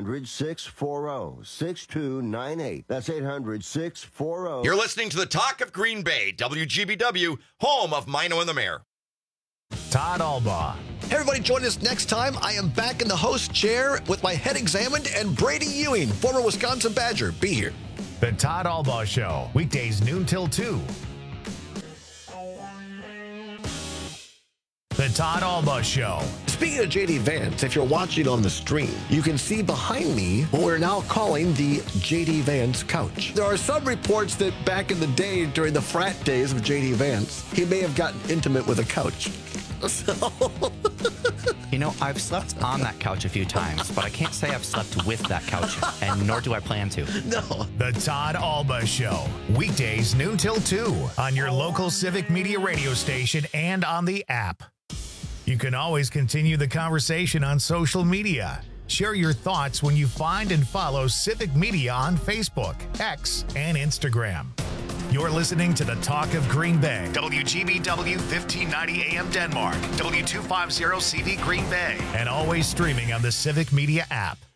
800-640-6298. That's 800-640. You're listening to the Talk of Green Bay, WGBW, home of Mino and the Mayor. Todd Albaugh. Hey, everybody, join us next time. I am back in the host chair with my head examined, and Brady Ewing, former Wisconsin Badger, be here. The Todd Albaugh Show, weekdays noon till 2. The Todd Albaugh Show. Speaking of JD Vance, if you're watching on the stream, you can see behind me what we're now calling the JD Vance couch. There are some reports that back in the day, during the frat days of JD Vance, he may have gotten intimate with a couch. So... You know, I've slept on that couch a few times, but I can't say I've slept with that couch, and nor do I plan to. No. The Todd Albaugh Show, weekdays noon till 2 on your local Civic Media radio station and on the app. You can always continue the conversation on social media. Share your thoughts when you find and follow Civic Media on Facebook, X, and Instagram. You're listening to the Talk of Green Bay, WGBW 1590 AM Denmark, W250 CV Green Bay, and always streaming on the Civic Media app.